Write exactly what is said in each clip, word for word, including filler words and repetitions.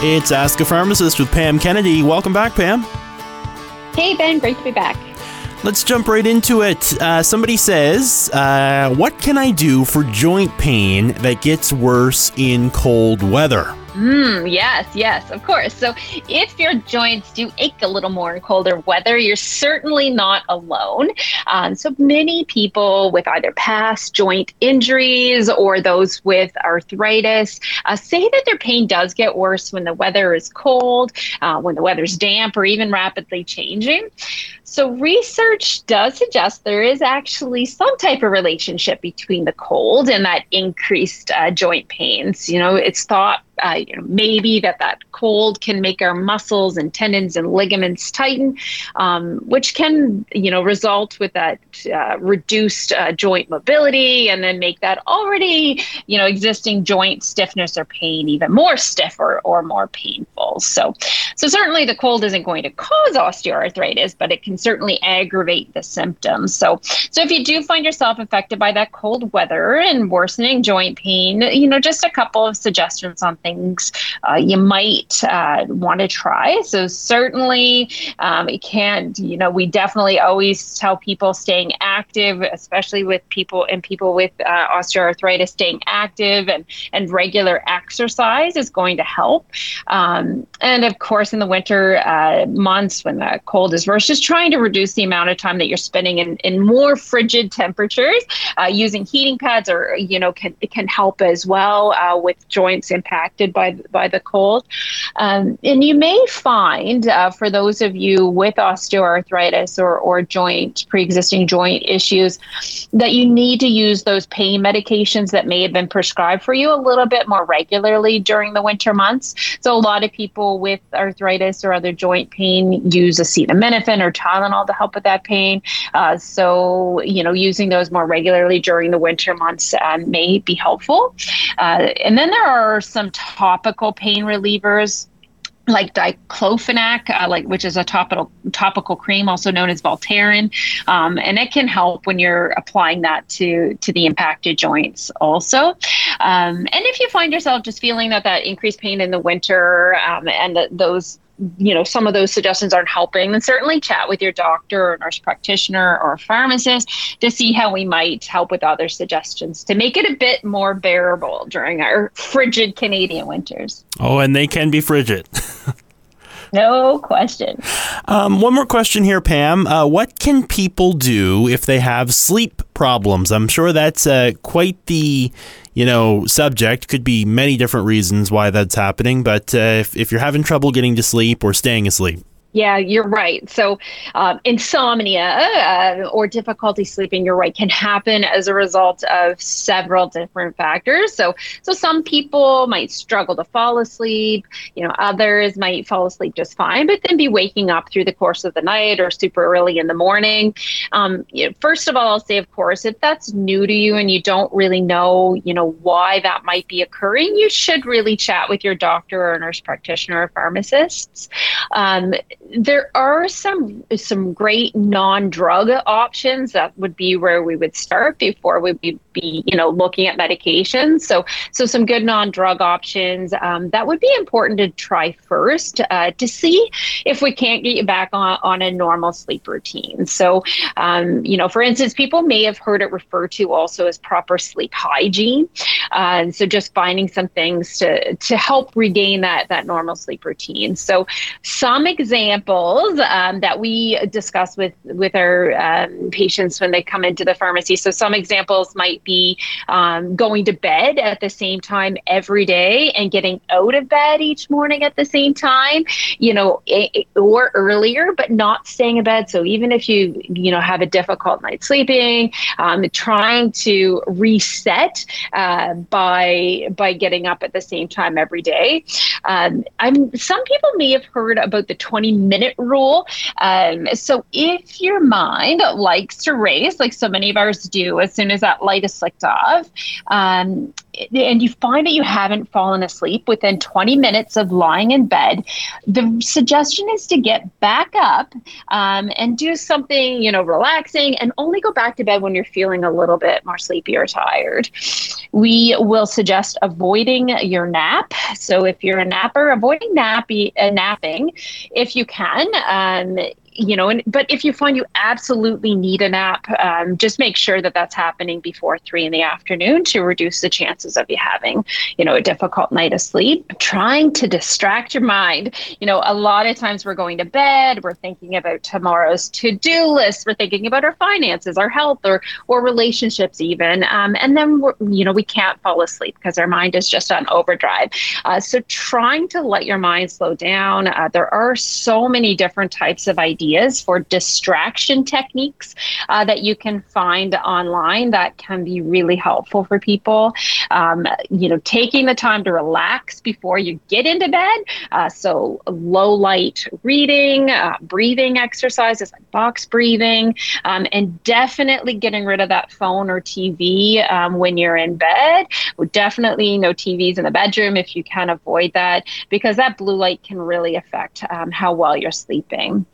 It's Ask a Pharmacist with Pam Kennedy. Welcome back, Pam. Hey, Ben. Great to be back. Let's jump right into it. Uh, somebody says, uh, what can I do for joint pain that gets worse in cold weather? Mm, yes, yes, of course. So if your joints do ache a little more in colder weather, you're certainly not alone. Um, so many people with either past joint injuries or those with arthritis uh, say that their pain does get worse when the weather is cold, uh, when the weather's damp, or even rapidly changing. So research does suggest there is actually some type of relationship between the cold and that increased uh, joint pains. You know, it's thought Uh, you know, maybe that that cold can make our muscles and tendons and ligaments tighten, um, which can, you know, result with that uh, reduced uh, joint mobility, and then make that already, you know, existing joint stiffness or pain even more stiff or, or more painful. So, so certainly the cold isn't going to cause osteoarthritis, but it can certainly aggravate the symptoms. So, so if you do find yourself affected by that cold weather and worsening joint pain, you know, just a couple of suggestions on things uh, you might uh, want to try. So certainly um, it can't, you know, we definitely always tell people staying active, especially with people and people with uh, osteoarthritis, staying active and, and regular exercise is going to help. Um, and of course, in the winter uh, months when the cold is worse, just trying to reduce the amount of time that you're spending in, in more frigid temperatures. Uh, using heating pads or, you know, can, can help as well uh, with joints impacted by by the cold. Um, and you may find uh, for those of you with osteoarthritis or, or joint, pre-existing joint issues, that you need to use those pain medications that may have been prescribed for you a little bit more regularly during the winter months. So a lot of people with arthritis or other joint pain use acetaminophen or Tylenol to help with that pain. Uh, so, you know, using those more regularly during the winter months uh, may be helpful. Uh, and then there are some topical pain relievers like diclofenac, uh, like which is a topical topical cream, also known as Voltaren, um, and it can help when you're applying that to to the impacted joints also. Um, and if you find yourself just feeling that that increased pain in the winter um, and that those you know, some of those suggestions aren't helping, then certainly chat with your doctor or nurse practitioner or pharmacist to see how we might help with other suggestions to make it a bit more bearable during our frigid Canadian winters. Oh, and they can be frigid. No question. Um, one more question here, Pam. Uh, what can people do if they have sleep problems? I'm sure that's uh, quite the, you know, subject. Could be many different reasons why that's happening. But uh, if, if you're having trouble getting to sleep or staying asleep. Yeah, you're right. So um, insomnia uh, or difficulty sleeping, you're right, can happen as a result of several different factors. So so some people might struggle to fall asleep, you know, others might fall asleep just fine, but then be waking up through the course of the night or super early in the morning. Um, you know, first of all, I'll say, of course, if that's new to you and you don't really know, you know, why that might be occurring, you should really chat with your doctor or nurse practitioner or pharmacists. Um, There are some some great non-drug options. That would be where we would start before we would be, you know, looking at medications. So, so some good non-drug options um, that would be important to try first uh, to see if we can't get you back on, on a normal sleep routine. So, um, you know, for instance, people may have heard it referred to also as proper sleep hygiene. Uh, and so just finding some things to to help regain that that normal sleep routine. So some examples um, that we discuss with with our um, patients when they come into the pharmacy. So some examples might be um, going to bed at the same time every day and getting out of bed each morning at the same time, you know, it, or earlier, but not staying in bed. So even if you, you know, have a difficult night sleeping, um, trying to reset uh, by by getting up at the same time every day. Um, I'm some people may have heard about the twenty minute rule. Um, so if your mind likes to race, like so many of ours do, as soon as that light is flicked off, um, and you find that you haven't fallen asleep within twenty minutes of lying in bed, the suggestion is to get back up um, and do something, you know, relaxing, and only go back to bed when you're feeling a little bit more sleepy or tired. We will suggest avoiding your nap. So if you're a napper, avoiding nappy, uh, napping if you can. Um, You know, and, but if you find you absolutely need a nap, um, just make sure that that's happening before three in the afternoon to reduce the chances of you having, you know, a difficult night of sleep. Trying to distract your mind. You know, a lot of times we're going to bed, we're thinking about tomorrow's to-do list, we're thinking about our finances, our health, or or relationships even, um, and then we're, you know, we can't fall asleep because our mind is just on overdrive. Uh, so trying to let your mind slow down. Uh, there are so many different types of ideas for distraction techniques uh, that you can find online that can be really helpful for people. Um, you know, taking the time to relax before you get into bed. Uh, so low light reading, uh, breathing exercises like box breathing, um, and definitely getting rid of that phone or T V um, when you're in bed. Definitely no T Vs in the bedroom if you can avoid that, because that blue light can really affect um, how well you're sleeping.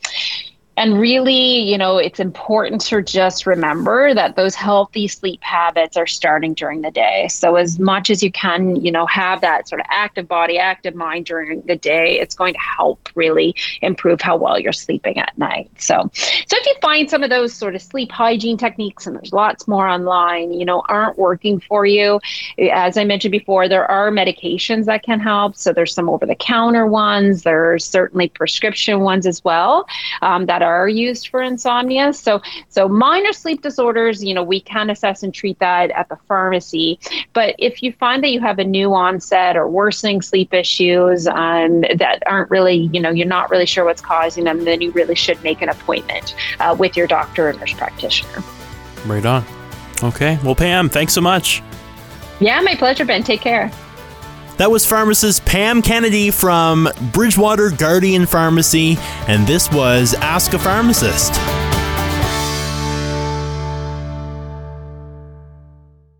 And really, you know, it's important to just remember that those healthy sleep habits are starting during the day. So as much as you can, you know, have that sort of active body, active mind during the day, it's going to help really improve how well you're sleeping at night. So, so if you find some of those sort of sleep hygiene techniques, and there's lots more online, you know, aren't working for you, as I mentioned before, there are medications that can help. So there's some over-the-counter ones. There's certainly prescription ones as well um, that are are used for insomnia. So, so minor sleep disorders, you know, we can assess and treat that at the pharmacy. But if you find that you have a new onset or worsening sleep issues um, that aren't really, you know, you're not really sure what's causing them, then you really should make an appointment uh, with your doctor or nurse practitioner. Right on. Okay. Well, Pam, thanks so much. Yeah, my pleasure, Ben. Take care. That was pharmacist Pam Kennedy from Bridgewater Guardian Pharmacy, and this was Ask a Pharmacist.